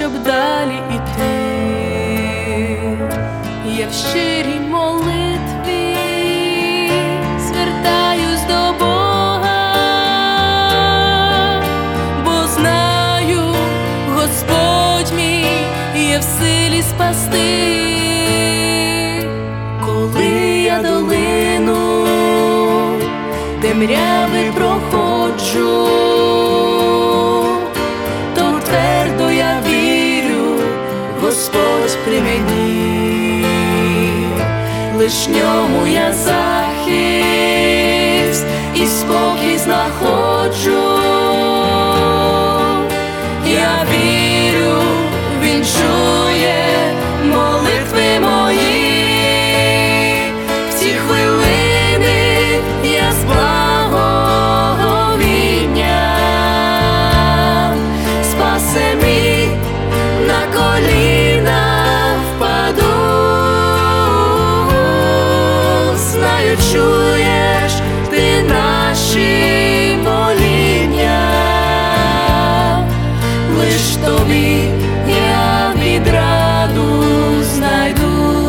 щоб далі іти. Я в щирій молитві звертаюсь до Бога, бо знаю, Господь мій є в силі спасти. Коли я долину темряви проходжу, то твердо я вірю, Господь при мені, лиш ньому я захист і спокій знаходжу. Я вірю, Він чує молитви мої, в ці хвилини я з благоговінням спасе мій, на коліна впаду. Знаю, чуєш ти наші моління, лиш тобі я відраду знайду.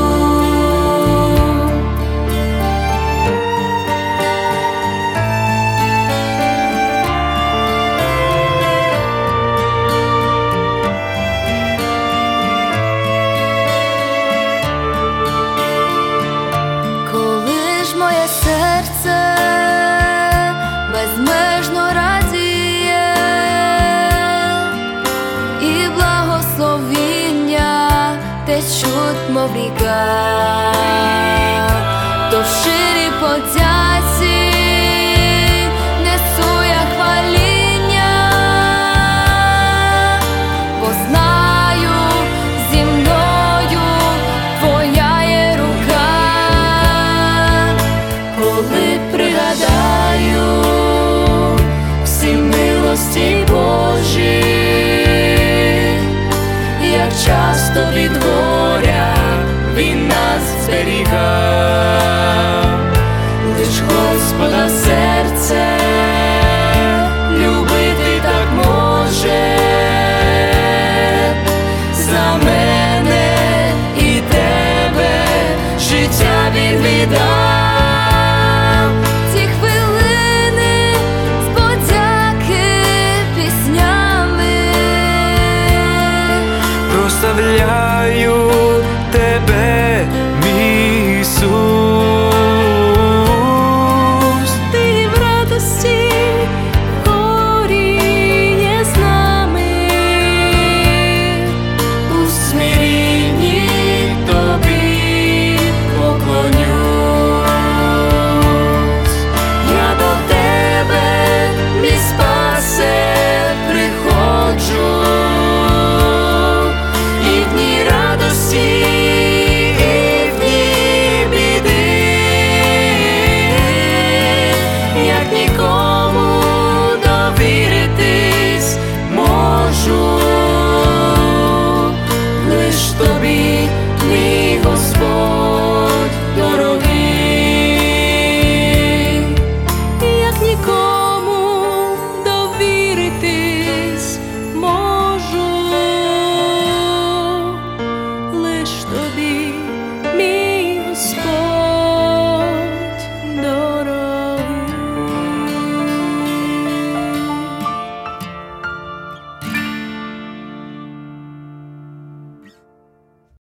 Моє серце безмежно радіє, і благословіння течуть, мов ріка, то в щирій подяці несу я хваління, бо знаю, зі мною Твоя є рука. Коли пригадаю всі милості Божі, як часто від горя Він нас зберігав, лиш Господа серце любити так може, за мене і тебе життя Він віддав. Прославляю тебе, мій Ісус. Ти в радості, в горі є з нами, у смирінні тобі поклонюсь. Я до тебе, мій Спасе, приходжу, тобі мій